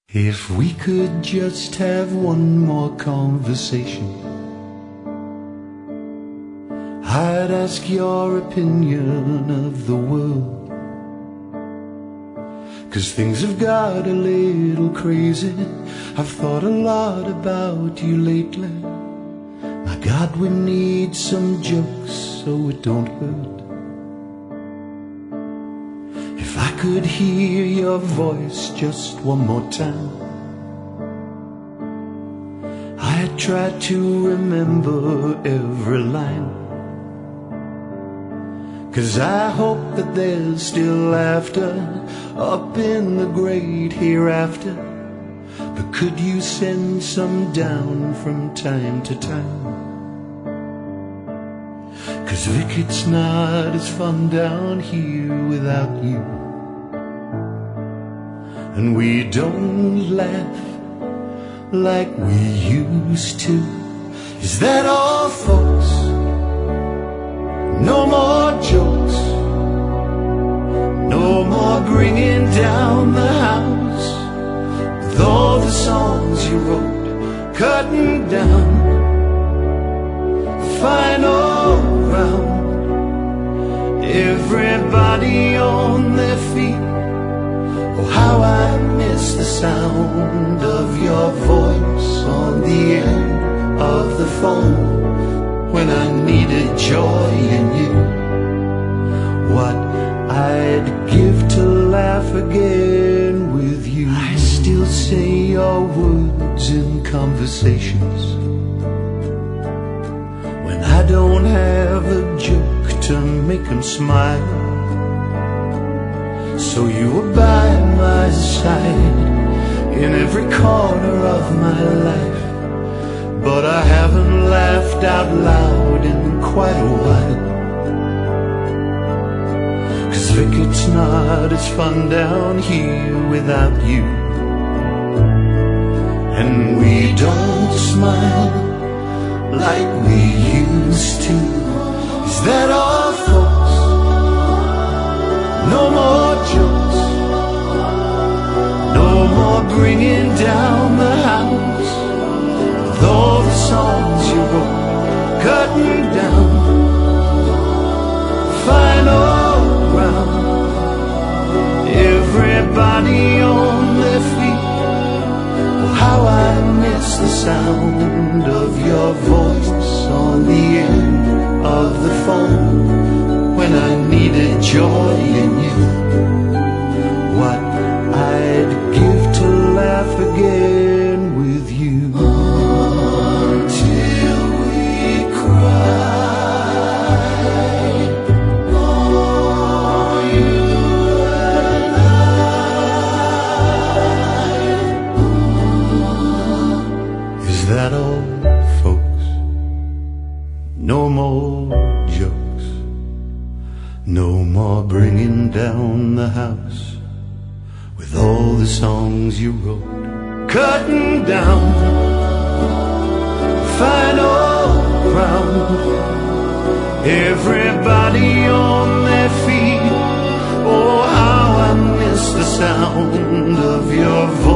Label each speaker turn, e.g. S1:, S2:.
S1: If we could just have one more conversation, I'd ask your opinion of the world. 'Cause things have got a little crazy. I've thought a lot about you lately. My God, we need some jokes so it don't hurt. If I could hear your voice just one more time, I'd try to remember every line. 'Cause I hope that there's still laughter up in the great hereafter. But could you send some down from time to time? 'Cause Vic, it's not as fun down here without you. And we don't laugh like we used to. Is that all, folks? No more jokes, no more bringing down the house with all the songs you wrote, cutting down final round. Everybody on their feet. Oh, how I miss the sound of your voice on the end of the phone when I needed joy in you. What I'd give to laugh again with you. I still say your words in conversations when I don't have a joke to make them smile. So you were by my side in every corner of my life, but I haven't laughed out loud in quite a while. 'Cause Vic, it's not as fun down here without you. And we don't smile like we used to. Is that all, folks? No more jokes, no more bringing down the house with all the songs you wrote, cutting down final round. Everybody on their feet. Oh, how I miss the sound of your voice on the end of the phone when I needed joy in you. What I'd give to laugh again with you. Until we cry, oh, you and I. Is that all, folks? No more jokes, no more bringing down the house with all the songs you wrote, cutting down final round. Everybody on their feet. Oh, how I miss the sound of your voice